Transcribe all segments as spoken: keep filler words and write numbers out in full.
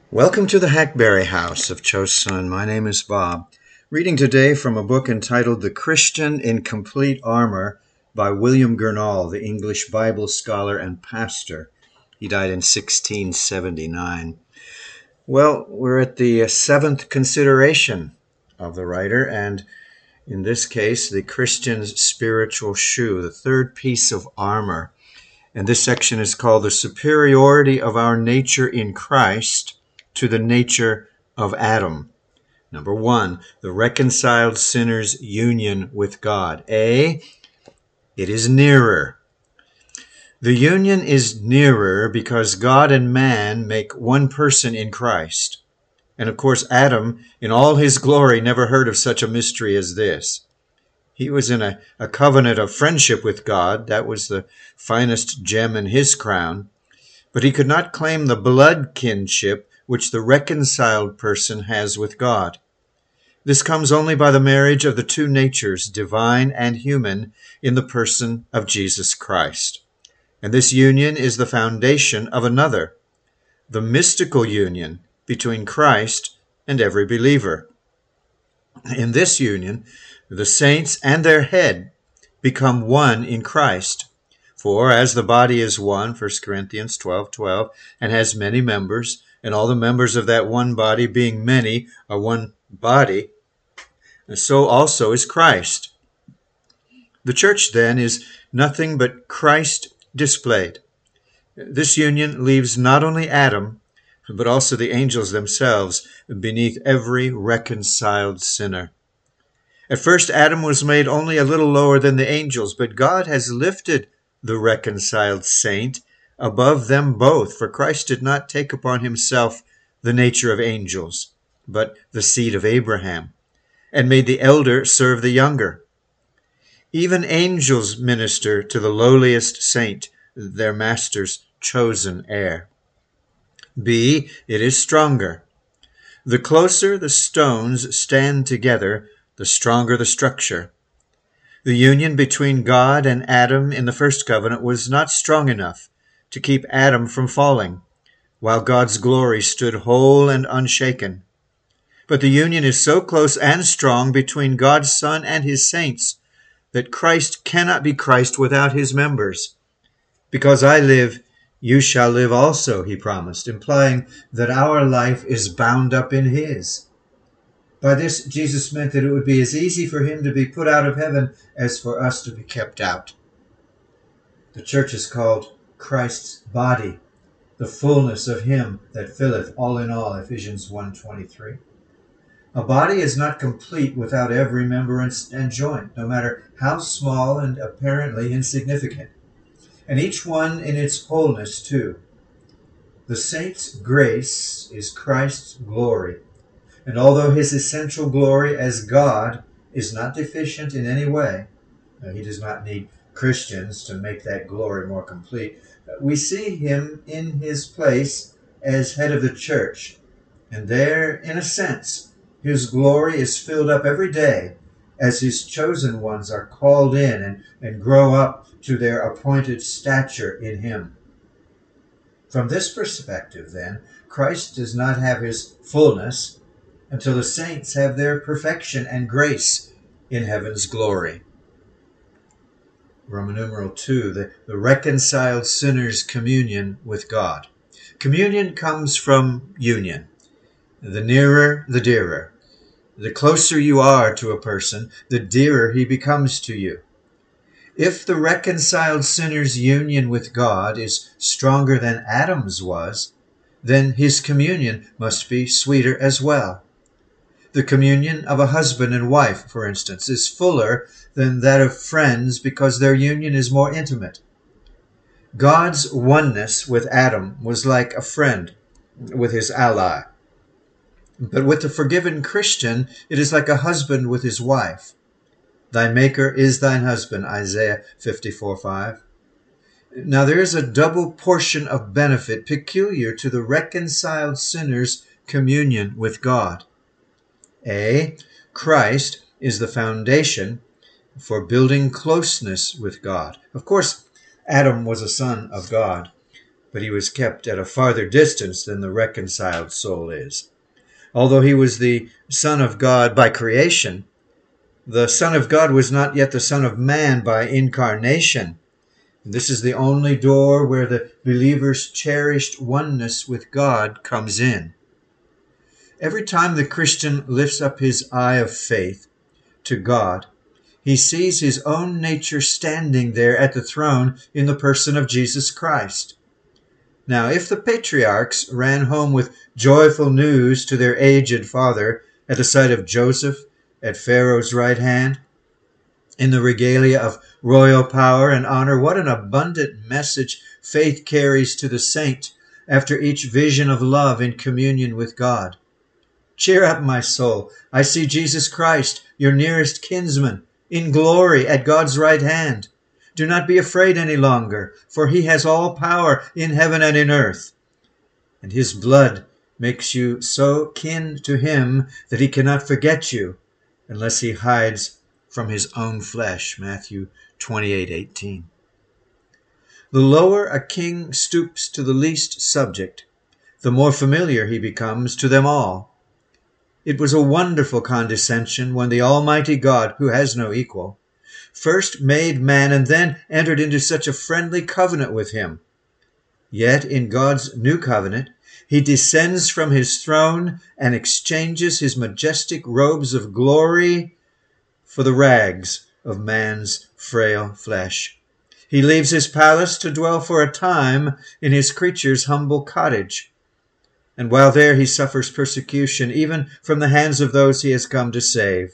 Welcome to the Hackberry House of Chosun. My name is Bob. Reading today from a book entitled The Christian in Complete Armor by William Gurnall, the English Bible scholar and pastor. He died in sixteen seventy-nine. Well, we're at the seventh consideration of the writer, and in this case, the Christian's spiritual shoe, the third piece of armor. And this section is called The Superiority of Our Nature in Christ to the Nature of Adam. Number one, the reconciled sinner's union with God. A, it is nearer. The union is nearer because God and man make one person in Christ. And of course, Adam, in all his glory, never heard of such a mystery as this. He was in a, a covenant of friendship with God. That was the finest gem in his crown. But he could not claim the blood kinship which the reconciled person has with God. This comes only by the marriage of the two natures, divine and human, in the person of Jesus Christ. And this union is the foundation of another, the mystical union between Christ and every believer. In this union, the saints and their head become one in Christ. For as the body is one, First Corinthians twelve twelve, and has many members, and all the members of that one body, being many, are one body, so also is Christ. The church, then, is nothing but Christ displayed. This union leaves not only Adam, but also the angels themselves beneath every reconciled sinner. At first, Adam was made only a little lower than the angels, but God has lifted the reconciled saint above them both, for Christ did not take upon himself the nature of angels, but the seed of Abraham, and made the elder serve the younger. Even angels minister to the lowliest saint, their master's chosen heir. B, it is stronger. The closer the stones stand together, the stronger the structure. The union between God and Adam in the first covenant was not strong enough to keep Adam from falling, while God's glory stood whole and unshaken. But the union is so close and strong between God's Son and his saints that Christ cannot be Christ without his members. Because I live, you shall live also, he promised, implying that our life is bound up in his. By this, Jesus meant that it would be as easy for him to be put out of heaven as for us to be kept out. The church is called Christ's body, the fullness of him that filleth all in all, Ephesians one twenty-three. A body is not complete without every member and joint, no matter how small and apparently insignificant, and each one in its wholeness too. The saint's grace is Christ's glory, and although his essential glory as God is not deficient in any way, he does not need Christians to make that glory more complete, we see him in his place as head of the church. And there, in a sense, his glory is filled up every day as his chosen ones are called in and, and grow up to their appointed stature in him. From this perspective, then, Christ does not have his fullness until the saints have their perfection and grace in heaven's glory. Roman numeral two, the, the reconciled sinner's communion with God. Communion comes from union. The nearer, the dearer. The closer you are to a person, the dearer he becomes to you. If the reconciled sinner's union with God is stronger than Adam's was, then his communion must be sweeter as well. The communion of a husband and wife, for instance, is fuller than that of friends because their union is more intimate. God's oneness with Adam was like a friend with his ally. But with the forgiven Christian, it is like a husband with his wife. Thy maker is thine husband, Isaiah fifty-four five. Now there is a double portion of benefit peculiar to the reconciled sinner's communion with God. A, Christ is the foundation for building closeness with God. Of course, Adam was a son of God, but he was kept at a farther distance than the reconciled soul is. Although he was the Son of God by creation, the Son of God was not yet the Son of Man by incarnation. This is the only door where the believer's cherished oneness with God comes in. Every time the Christian lifts up his eye of faith to God, he sees his own nature standing there at the throne in the person of Jesus Christ. Now, if the patriarchs ran home with joyful news to their aged father at the sight of Joseph at Pharaoh's right hand, in the regalia of royal power and honor, what an abundant message faith carries to the saint after each vision of love in communion with God. Cheer up, my soul. I see Jesus Christ, your nearest kinsman, in glory at God's right hand. Do not be afraid any longer, for he has all power in heaven and in earth. And his blood makes you so kin to him that he cannot forget you unless he hides from his own flesh. Matthew twenty-eight eighteen. The lower a king stoops to the least subject, the more familiar he becomes to them all. It was a wonderful condescension when the Almighty God, who has no equal, first made man and then entered into such a friendly covenant with him. Yet in God's new covenant, he descends from his throne and exchanges his majestic robes of glory for the rags of man's frail flesh. He leaves his palace to dwell for a time in his creature's humble cottage. And while there he suffers persecution, even from the hands of those he has come to save.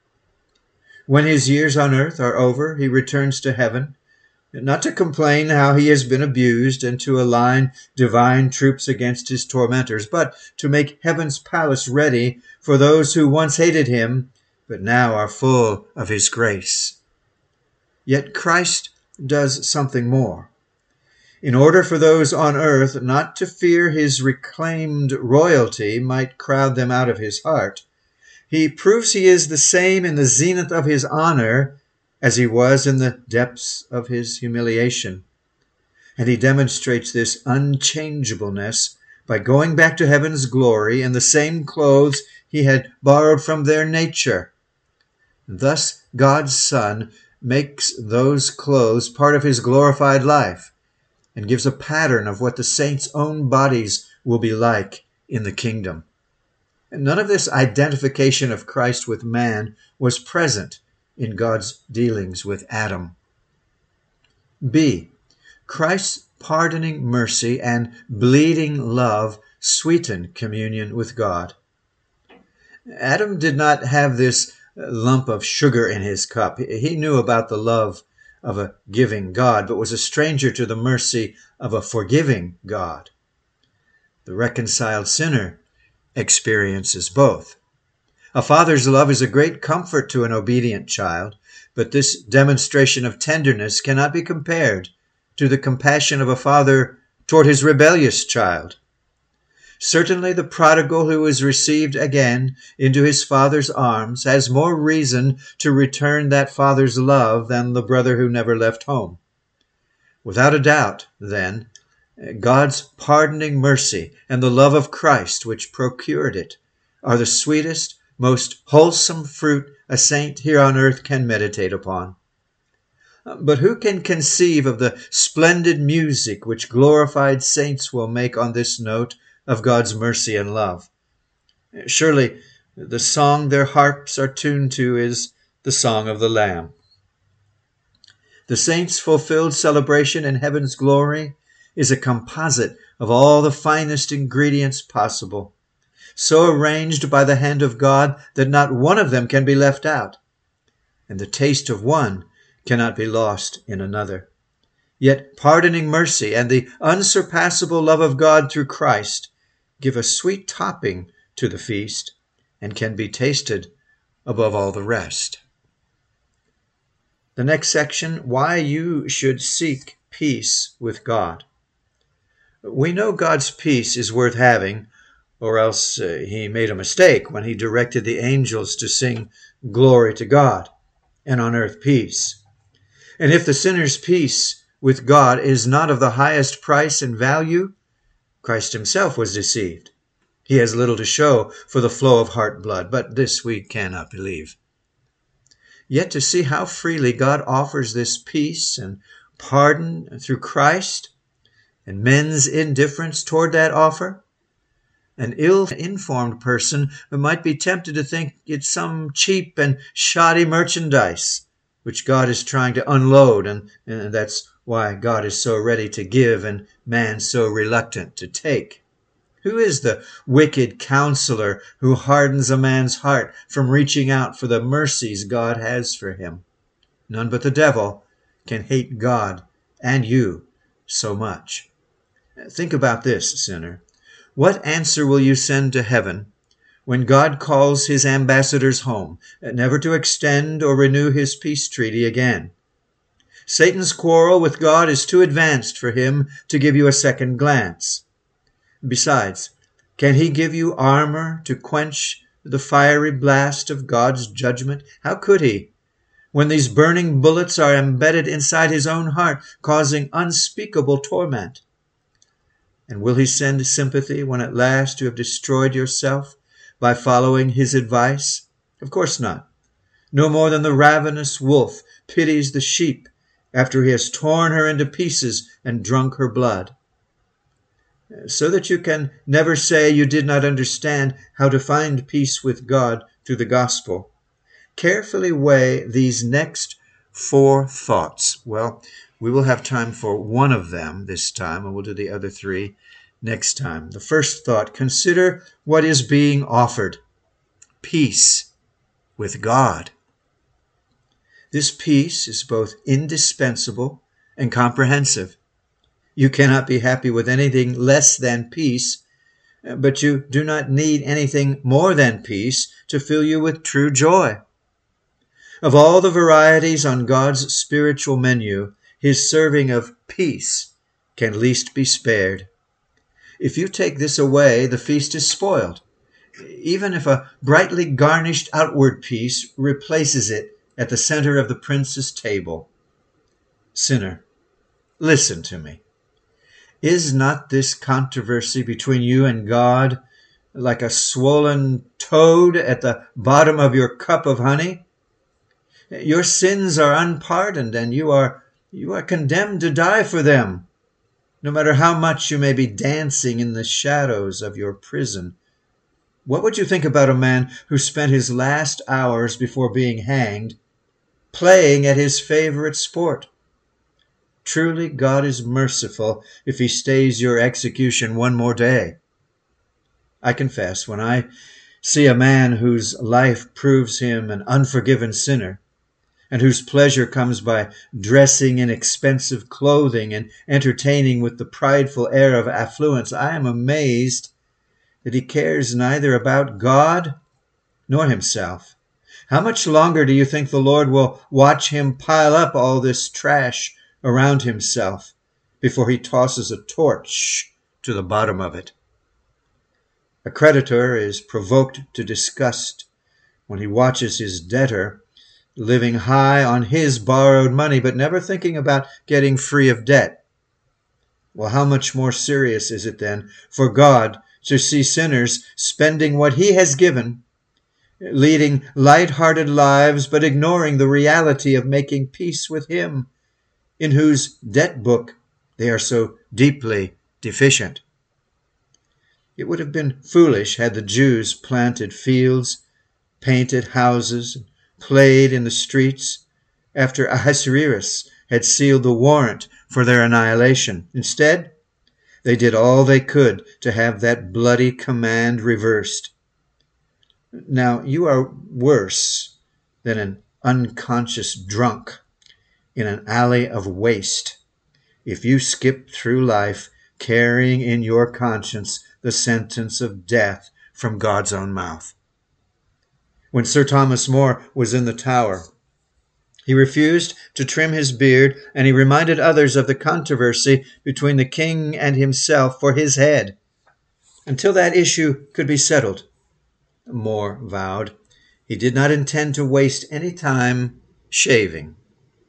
When his years on earth are over, he returns to heaven, not to complain how he has been abused and to align divine troops against his tormentors, but to make heaven's palace ready for those who once hated him, but now are full of his grace. Yet Christ does something more. In order for those on earth not to fear his reclaimed royalty might crowd them out of his heart, he proves he is the same in the zenith of his honor as he was in the depths of his humiliation. And he demonstrates this unchangeableness by going back to heaven's glory in the same clothes he had borrowed from their nature. Thus God's Son makes those clothes part of his glorified life, and gives a pattern of what the saints' own bodies will be like in the kingdom. And none of this identification of Christ with man was present in God's dealings with Adam. B. Christ's pardoning mercy and bleeding love sweeten communion with God. Adam did not have this lump of sugar in his cup. He knew about the love of a giving God, but was a stranger to the mercy of a forgiving God. The reconciled sinner experiences both. A father's love is a great comfort to an obedient child, but this demonstration of tenderness cannot be compared to the compassion of a father toward his rebellious child. Certainly the prodigal who is received again into his father's arms has more reason to return that father's love than the brother who never left home. Without a doubt, then, God's pardoning mercy and the love of Christ which procured it are the sweetest, most wholesome fruit a saint here on earth can meditate upon. But who can conceive of the splendid music which glorified saints will make on this note of God's mercy and love? Surely the song their harps are tuned to is the song of the Lamb. The saints' fulfilled celebration in heaven's glory is a composite of all the finest ingredients possible, so arranged by the hand of God that not one of them can be left out, and the taste of one cannot be lost in another. Yet pardoning mercy and the unsurpassable love of God through Christ give a sweet topping to the feast and can be tasted above all the rest. The next section, why you should seek peace with God. We know God's peace is worth having, or else uh, he made a mistake when he directed the angels to sing glory to God and on earth peace. And if the sinner's peace with God is not of the highest price and value, Christ himself was deceived. He has little to show for the flow of heart blood, but this we cannot believe. Yet to see how freely God offers this peace and pardon through Christ, and men's indifference toward that offer, an ill-informed person might be tempted to think it's some cheap and shoddy merchandise which God is trying to unload, and, and that's why God is so ready to give and man so reluctant to take. Who is the wicked counselor who hardens a man's heart from reaching out for the mercies God has for him? None but the devil can hate God and you so much. Think about this, sinner. What answer will you send to heaven when God calls his ambassadors home, never to extend or renew his peace treaty again? Satan's quarrel with God is too advanced for him to give you a second glance. Besides, can he give you armor to quench the fiery blast of God's judgment? How could he, when these burning bullets are embedded inside his own heart, causing unspeakable torment? And will he send sympathy when at last you have destroyed yourself by following his advice? Of course not. No more than the ravenous wolf pities the sheep after he has torn her into pieces and drunk her blood. So that you can never say you did not understand how to find peace with God through the gospel, carefully weigh these next four thoughts. Well, we will have time for one of them this time, and we'll do the other three next time. The first thought, consider what is being offered. Peace with God. This peace is both indispensable and comprehensive. You cannot be happy with anything less than peace, but you do not need anything more than peace to fill you with true joy. Of all the varieties on God's spiritual menu, his serving of peace can least be spared. If you take this away, the feast is spoiled, even if a brightly garnished outward piece replaces it at the center of the prince's table. Sinner, listen to me. Is not this controversy between you and God like a swollen toad at the bottom of your cup of honey? Your sins are unpardoned, and you are you are condemned to die for them, no matter how much you may be dancing in the shadows of your prison. What would you think about a man who spent his last hours before being hanged playing at his favorite sport? Truly, God is merciful if he stays your execution one more day. I confess, when I see a man whose life proves him an unforgiven sinner, and whose pleasure comes by dressing in expensive clothing and entertaining with the prideful air of affluence, I am amazed that he cares neither about God nor himself. How much longer do you think the Lord will watch him pile up all this trash around himself before he tosses a torch to the bottom of it? A creditor is provoked to disgust when he watches his debtor living high on his borrowed money, but never thinking about getting free of debt. Well, how much more serious is it then for God to see sinners spending what he has given, leading light-hearted lives, but ignoring the reality of making peace with him, in whose debt book they are so deeply deficient? It would have been foolish had the Jews planted fields, painted houses, played in the streets after Ahasuerus had sealed the warrant for their annihilation. Instead, they did all they could to have that bloody command reversed. Now, you are worse than an unconscious drunk in an alley of waste if you skip through life carrying in your conscience the sentence of death from God's own mouth. When Sir Thomas More was in the Tower, he refused to trim his beard, and he reminded others of the controversy between the king and himself for his head. Until that issue could be settled, More vowed, he did not intend to waste any time shaving.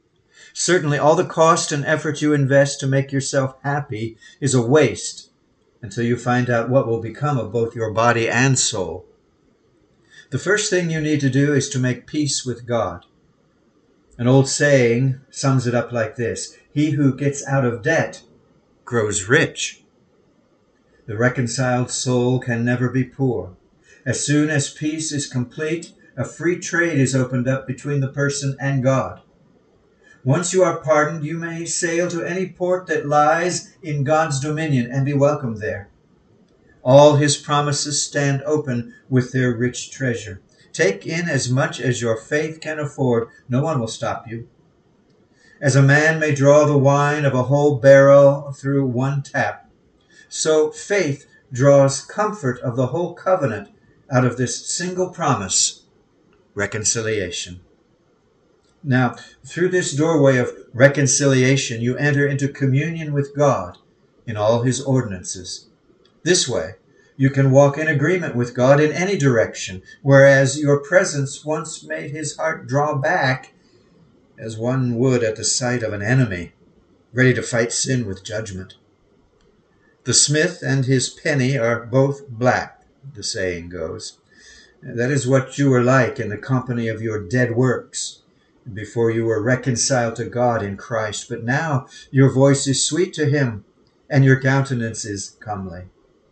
Certainly, all the cost and effort you invest to make yourself happy is a waste until you find out what will become of both your body and soul. The first thing you need to do is to make peace with God. An old saying sums it up like this: he who gets out of debt grows rich. The reconciled soul can never be poor. As soon as peace is complete, a free trade is opened up between the person and God. Once you are pardoned, you may sail to any port that lies in God's dominion and be welcomed there. All his promises stand open with their rich treasure. Take in as much as your faith can afford. No one will stop you. As a man may draw the wine of a whole barrel through one tap, so faith draws comfort of the whole covenant out of this single promise, reconciliation. Now, through this doorway of reconciliation, you enter into communion with God in all his ordinances. This way, you can walk in agreement with God in any direction, whereas your presence once made his heart draw back, as one would at the sight of an enemy, ready to fight sin with judgment. The smith and his penny are both black, the saying goes. That is what you were like in the company of your dead works, before you were reconciled to God in Christ. But now your voice is sweet to him, and your countenance is comely.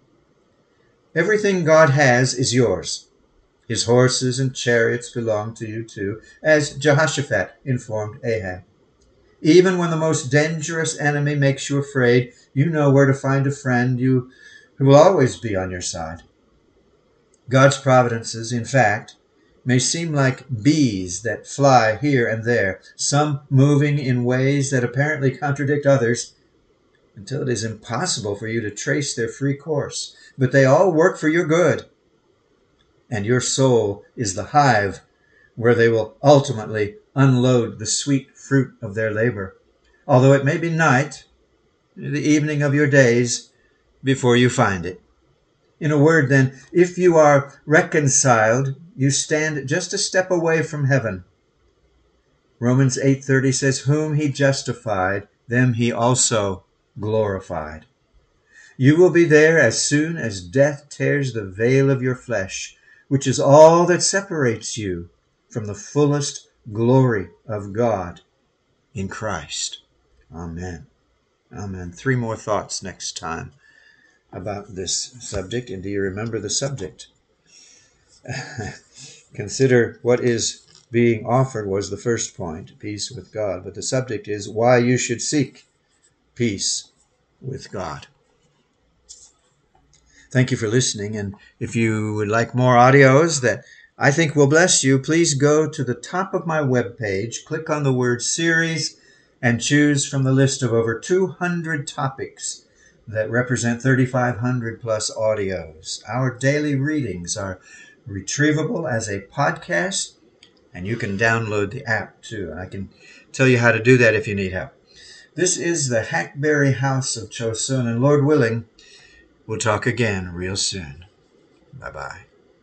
Everything God has is yours. His horses and chariots belong to you too, as Jehoshaphat informed Ahab. Even when the most dangerous enemy makes you afraid, you know where to find a friend you, who will always be on your side. God's providences, in fact, may seem like bees that fly here and there, some moving in ways that apparently contradict others, until it is impossible for you to trace their free course. But they all work for your good, and your soul is the hive where they will ultimately unload the sweet fruit of their labor, although it may be night, the evening of your days, before you find it. In a word, then, if you are reconciled, you stand just a step away from heaven. Romans eight thirty says, whom he justified, them he also glorified. You will be there as soon as death tears the veil of your flesh, which is all that separates you from the fullest glory of God in Christ. Amen. Amen. Three more thoughts next time about this subject. And do you remember the subject? Consider what is being offered was the first point, peace with God. But the subject is why you should seek peace with God. Thank you for listening. And if you would like more audios that I think will bless you, please go to the top of my webpage, click on the word series, and choose from the list of over two hundred topics that represent thirty-five hundred plus audios. Our daily readings are retrievable as a podcast, and you can download the app too. I can tell you how to do that if you need help. This is the Hackberry House of Chosun, and Lord willing, we'll talk again real soon. Bye-bye.